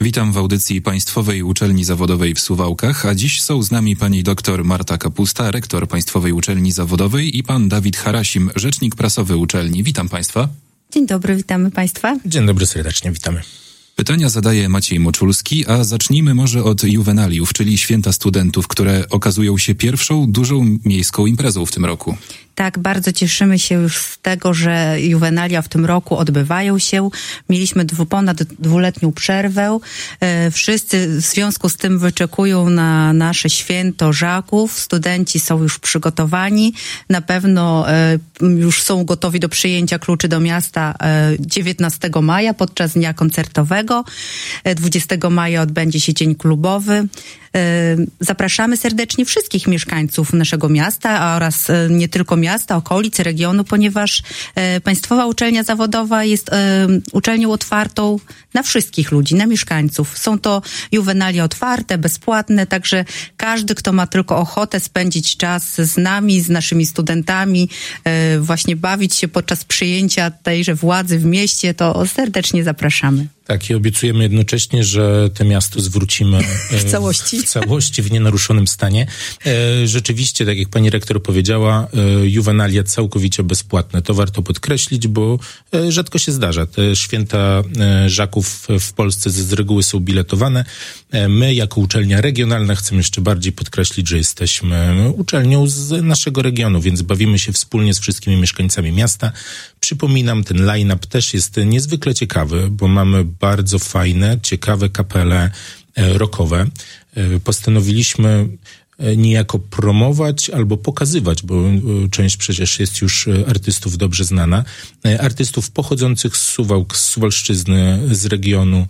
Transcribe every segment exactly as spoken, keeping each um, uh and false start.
Witam w audycji Państwowej Uczelni Zawodowej w Suwałkach, a dziś są z nami pani doktor Marta Kapusta, rektor Państwowej Uczelni Zawodowej i pan Dawid Harasim, rzecznik prasowy uczelni. Witam państwa. Dzień dobry, witamy państwa. Dzień dobry, serdecznie witamy. Pytania zadaje Maciej Moczulski, a zacznijmy może od juwenaliów, czyli święta studentów, które okazują się pierwszą dużą miejską imprezą w tym roku. Tak, bardzo cieszymy się już z tego, że juwenalia w tym roku odbywają się. Mieliśmy dwu, ponad dwuletnią przerwę. E, wszyscy w związku z tym wyczekują na nasze święto Żaków. Studenci są już przygotowani. Na pewno e, już są gotowi do przyjęcia kluczy do miasta e, dziewiętnastego maja podczas dnia koncertowego. E, dwudziestego maja odbędzie się dzień klubowy. Zapraszamy serdecznie wszystkich mieszkańców naszego miasta oraz nie tylko miasta, okolic, regionu, ponieważ Państwowa Uczelnia Zawodowa jest uczelnią otwartą na wszystkich ludzi, na mieszkańców. Są to juwenalia otwarte, bezpłatne, także każdy, kto ma tylko ochotę spędzić czas z nami, z naszymi studentami, właśnie bawić się podczas przyjęcia tejże władzy w mieście, to serdecznie zapraszamy. Tak, i obiecujemy jednocześnie, że to miasto zwrócimy w całości. W całości, w nienaruszonym stanie. Rzeczywiście, tak jak pani rektor powiedziała, juwenalia całkowicie bezpłatne. To warto podkreślić, bo rzadko się zdarza. Te święta Żaków w Polsce z reguły są biletowane. My, jako uczelnia regionalna, chcemy jeszcze bardziej podkreślić, że jesteśmy uczelnią z naszego regionu, więc bawimy się wspólnie z wszystkimi mieszkańcami miasta. Przypominam, ten line-up też jest niezwykle ciekawy, bo mamy bardzo fajne, ciekawe kapele rockowe. Postanowiliśmy niejako promować albo pokazywać, bo część przecież jest już artystów dobrze znana, artystów pochodzących z Suwałk, z Suwalszczyzny, z regionu.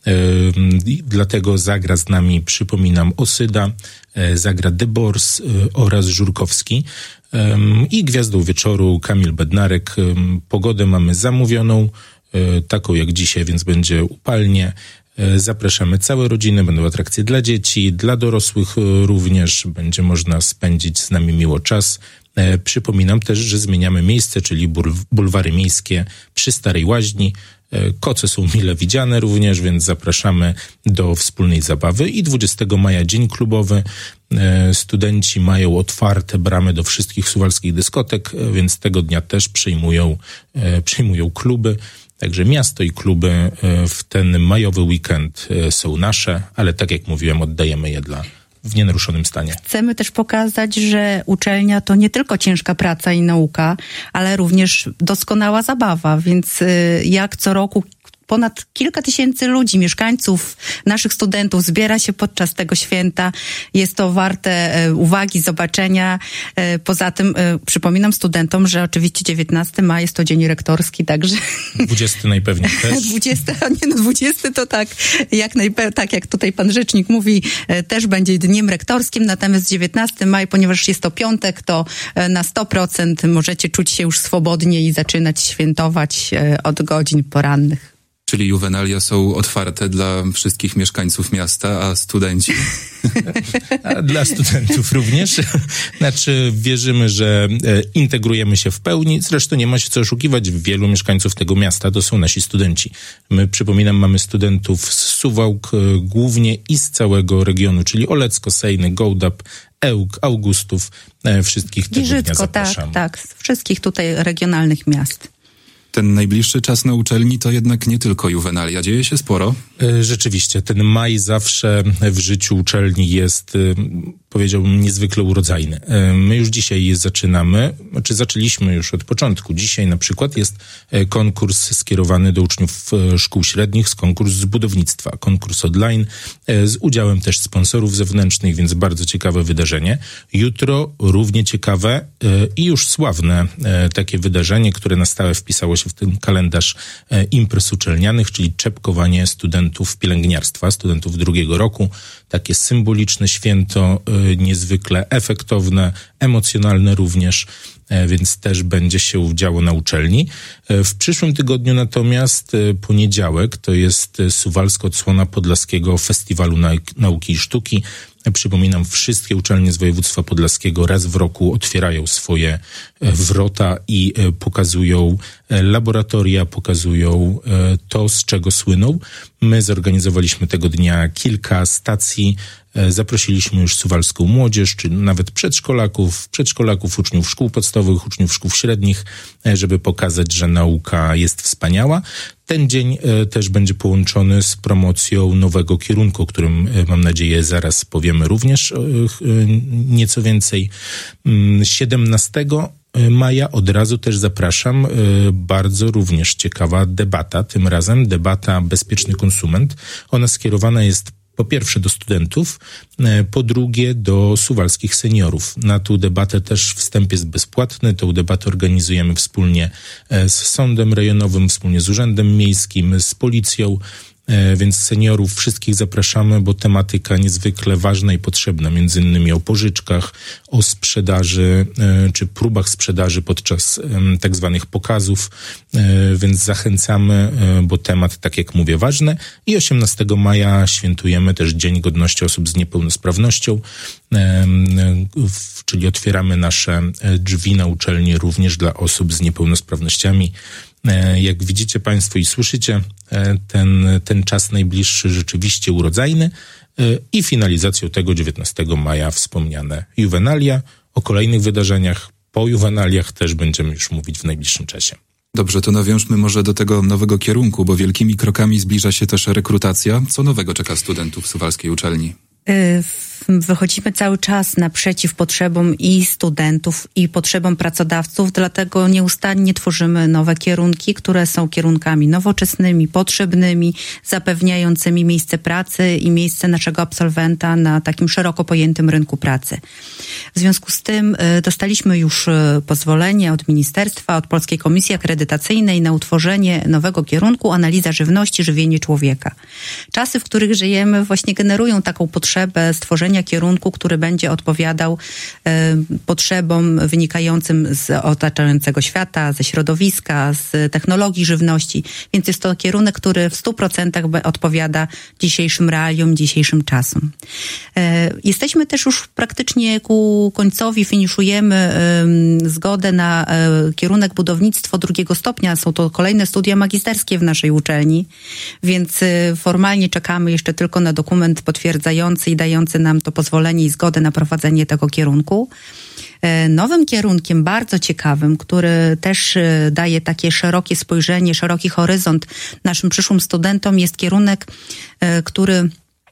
Dlatego zagra z nami, przypominam, Osyda, zagra The Bors oraz Żurkowski. I gwiazdą wieczoru Kamil Bednarek. Pogodę mamy zamówioną, taką jak dzisiaj, więc będzie upalnie. Zapraszamy całe rodziny, będą atrakcje dla dzieci, dla dorosłych również. Będzie można spędzić z nami miło czas. Przypominam też, że zmieniamy miejsce, czyli bulwary miejskie przy Starej Łaźni. Koce są mile widziane również, więc zapraszamy do wspólnej zabawy. I dwudziestego maja dzień klubowy. Studenci mają otwarte bramy do wszystkich suwalskich dyskotek, więc tego dnia też przyjmują, przyjmują kluby. Także miasto i kluby w ten majowy weekend są nasze, ale tak jak mówiłem, oddajemy je dla w nienaruszonym stanie. Chcemy też pokazać, że uczelnia to nie tylko ciężka praca i nauka, ale również doskonała zabawa, więc jak co roku ponad kilka tysięcy ludzi, mieszkańców, naszych studentów zbiera się podczas tego święta. Jest to warte e, uwagi, zobaczenia. E, poza tym e, przypominam studentom, że oczywiście dziewiętnastego maja jest to dzień rektorski, także... dwudziestego najpewniej też. dwudziestego, nie no, dwudziestego to tak, jak najpe- tak jak tutaj pan rzecznik mówi, e, też będzie dniem rektorskim, natomiast dziewiętnastego maja, ponieważ jest to piątek, to e, na sto procent możecie czuć się już swobodnie i zaczynać świętować e, od godzin porannych. Czyli juwenalia są otwarte dla wszystkich mieszkańców miasta, a studenci? A dla studentów również. Znaczy wierzymy, że integrujemy się w pełni. Zresztą nie ma się co oszukiwać. Wielu mieszkańców tego miasta to są nasi studenci. My, przypominam, mamy studentów z Suwałk głównie i z całego regionu, czyli Olecko, Sejny, Gołdap, Ełk, Augustów. Wszystkich tego dnia zapraszamy. Tak, tak. Z wszystkich tutaj regionalnych miast. Ten najbliższy czas na uczelni to jednak nie tylko juwenalia. Dzieje się sporo. Rzeczywiście, ten maj zawsze w życiu uczelni jest, powiedziałbym, niezwykle urodzajny. My już dzisiaj je zaczynamy, znaczy zaczęliśmy już od początku. Dzisiaj na przykład jest konkurs skierowany do uczniów szkół średnich, z konkurs z budownictwa, konkurs online, z udziałem też sponsorów zewnętrznych, więc bardzo ciekawe wydarzenie. Jutro równie ciekawe i już sławne takie wydarzenie, które na stałe wpisało się w ten kalendarz imprez uczelnianych, czyli czepkowanie studentów pielęgniarstwa, studentów drugiego roku. Takie symboliczne święto niezwykle efektowne, emocjonalne również, więc też będzie się działo na uczelni. W przyszłym tygodniu natomiast poniedziałek to jest Suwalska Odsłona Podlaskiego Festiwalu Nauki i Sztuki. Przypominam, wszystkie uczelnie z województwa podlaskiego raz w roku otwierają swoje wrota i pokazują laboratoria, pokazują to, z czego słyną. My zorganizowaliśmy tego dnia kilka stacji. Zaprosiliśmy już suwalską młodzież, czy nawet przedszkolaków, przedszkolaków, uczniów szkół podstawowych, uczniów szkół średnich, żeby pokazać, że nauka jest wspaniała. Ten dzień też będzie połączony z promocją nowego kierunku, o którym mam nadzieję zaraz powiemy również nieco więcej. siedemnastego maja od razu też zapraszam, bardzo również ciekawa debata, tym razem debata Bezpieczny Konsument. Ona skierowana jest po pierwsze do studentów, po drugie do suwalskich seniorów. Na tą debatę też wstęp jest bezpłatny. Tą debatę organizujemy wspólnie z Sądem Rejonowym, wspólnie z Urzędem Miejskim, z Policją, więc seniorów wszystkich zapraszamy, bo tematyka niezwykle ważna i potrzebna, między innymi o pożyczkach, o sprzedaży czy próbach sprzedaży podczas tak zwanych pokazów, więc zachęcamy, bo temat, tak jak mówię, ważny. I osiemnastego maja świętujemy też Dzień Godności Osób z Niepełnosprawnością, czyli otwieramy nasze drzwi na uczelni również dla osób z niepełnosprawnościami. Jak widzicie Państwo i słyszycie, ten, ten czas najbliższy rzeczywiście urodzajny i finalizacją tego dziewiętnastego maja wspomniane juwenalia. O kolejnych wydarzeniach po juwenaliach też będziemy już mówić w najbliższym czasie. Dobrze, to nawiążmy może do tego nowego kierunku, bo wielkimi krokami zbliża się też rekrutacja. Co nowego czeka studentów suwalskiej uczelni? Wychodzimy cały czas naprzeciw potrzebom i studentów, i potrzebom pracodawców, dlatego nieustannie tworzymy nowe kierunki, które są kierunkami nowoczesnymi, potrzebnymi, zapewniającymi miejsce pracy i miejsce naszego absolwenta na takim szeroko pojętym rynku pracy. W związku z tym dostaliśmy już pozwolenie od ministerstwa, od Polskiej Komisji Akredytacyjnej na utworzenie nowego kierunku Analiza żywności, żywienie człowieka. Czasy, w których żyjemy, właśnie generują taką potrzebę stworzenia kierunku, który będzie odpowiadał e, potrzebom wynikającym z otaczającego świata, ze środowiska, z technologii żywności. Więc jest to kierunek, który w stu procentach odpowiada dzisiejszym realiom, dzisiejszym czasom. E, jesteśmy też już praktycznie ku końcowi, finiszujemy e, zgodę na e, kierunek budownictwo drugiego stopnia. Są to kolejne studia magisterskie w naszej uczelni, więc e, formalnie czekamy jeszcze tylko na dokument potwierdzający i dający nam to pozwolenie i zgodę na prowadzenie tego kierunku. Nowym kierunkiem, bardzo ciekawym, który też daje takie szerokie spojrzenie, szeroki horyzont naszym przyszłym studentom, jest kierunek, który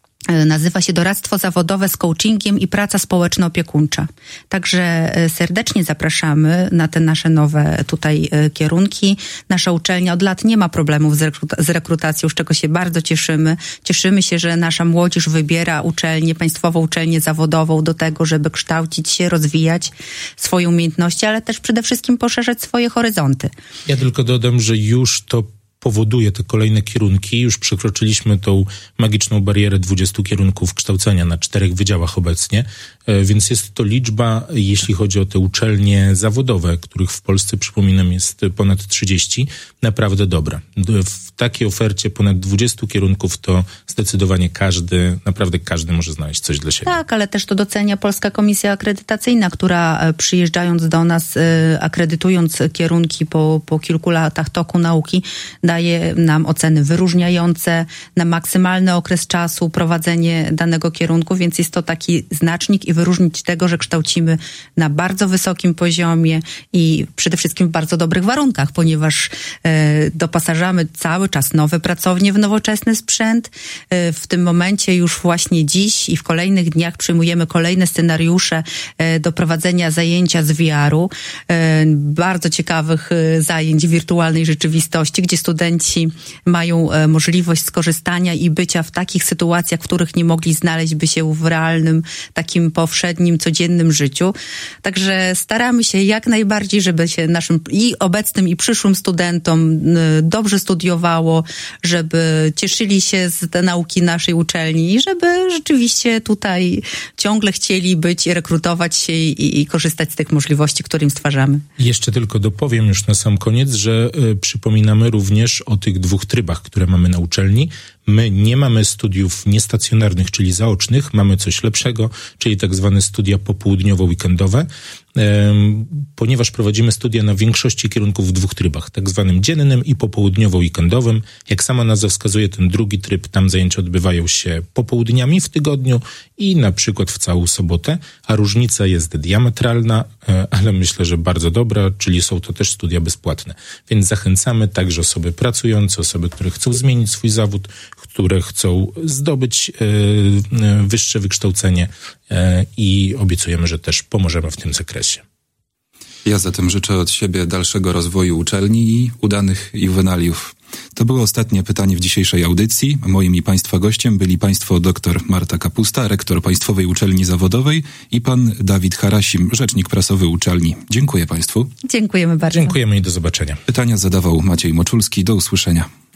nazywa się Doradztwo Zawodowe z Coachingiem i Praca Społeczno-Opiekuńcza. Także serdecznie zapraszamy na te nasze nowe tutaj kierunki. Nasza uczelnia od lat nie ma problemów z, rekruta- z rekrutacją, z czego się bardzo cieszymy. Cieszymy się, że nasza młodzież wybiera uczelnię, państwową uczelnię zawodową do tego, żeby kształcić się, rozwijać swoje umiejętności, ale też przede wszystkim poszerzać swoje horyzonty. Ja tylko dodam, że już to powoduje te kolejne kierunki. Już przekroczyliśmy tą magiczną barierę dwudziestu kierunków kształcenia na czterech wydziałach obecnie, więc jest to liczba, jeśli chodzi o te uczelnie zawodowe, których w Polsce, przypominam, jest ponad trzydzieści, naprawdę dobra. W takiej ofercie ponad dwudziestu kierunków to zdecydowanie każdy, naprawdę każdy może znaleźć coś dla siebie. Tak, ale też to docenia Polska Komisja Akredytacyjna, która przyjeżdżając do nas, akredytując kierunki po, po kilku latach toku nauki, daje nam oceny wyróżniające na maksymalny okres czasu prowadzenie danego kierunku, więc jest to taki znacznik i wyróżnić tego, że kształcimy na bardzo wysokim poziomie i przede wszystkim w bardzo dobrych warunkach, ponieważ e, doposażamy cały czas nowe pracownie w nowoczesny sprzęt. E, w tym momencie już właśnie dziś i w kolejnych dniach przyjmujemy kolejne scenariusze e, do prowadzenia zajęcia z V R u, e, bardzo ciekawych e, zajęć wirtualnej rzeczywistości, gdzie studenci studenci mają e, możliwość skorzystania i bycia w takich sytuacjach, w których nie mogli znaleźć by się w realnym, takim powszednim, codziennym życiu. Także staramy się jak najbardziej, żeby się naszym i obecnym, i przyszłym studentom e, dobrze studiowało, żeby cieszyli się z te nauki naszej uczelni i żeby rzeczywiście tutaj ciągle chcieli być, rekrutować się i, i korzystać z tych możliwości, które im stwarzamy. Jeszcze tylko dopowiem już na sam koniec, że y, przypominamy również o tych dwóch trybach, które mamy na uczelni. My nie mamy studiów niestacjonarnych, czyli zaocznych, mamy coś lepszego, czyli tak zwane studia popołudniowo-weekendowe, ym, ponieważ prowadzimy studia na większości kierunków w dwóch trybach, tak zwanym dziennym i popołudniowo-weekendowym. Jak sama nazwa wskazuje, ten drugi tryb, tam zajęcia odbywają się popołudniami w tygodniu i na przykład w całą sobotę, a różnica jest diametralna, ale myślę, że bardzo dobra, czyli są to też studia bezpłatne. Więc zachęcamy także osoby pracujące, osoby, które chcą zmienić swój zawód, które chcą zdobyć e, wyższe wykształcenie e, i obiecujemy, że też pomożemy w tym zakresie. Ja zatem życzę od siebie dalszego rozwoju uczelni i udanych juwenaliów. To było ostatnie pytanie w dzisiejszej audycji. Moim i Państwa gościem byli Państwo dr Marta Kapusta, rektor Państwowej Uczelni Zawodowej i pan Dawid Harasim, rzecznik prasowy uczelni. Dziękuję Państwu. Dziękujemy bardzo. Dziękujemy i do zobaczenia. Pytania zadawał Maciej Moczulski. Do usłyszenia.